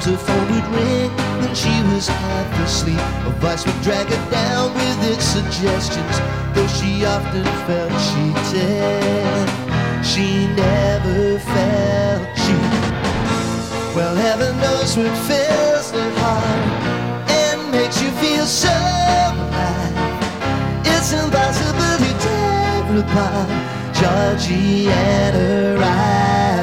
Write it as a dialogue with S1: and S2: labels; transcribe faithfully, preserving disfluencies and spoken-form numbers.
S1: her phone would ring when she was half asleep. A voice would drag her down with its suggestions, though she often felt she did. She never felt she. Well, heaven knows what fills the heart and makes you feel so alive. It's impossible to tear apart Georgie and her eyes.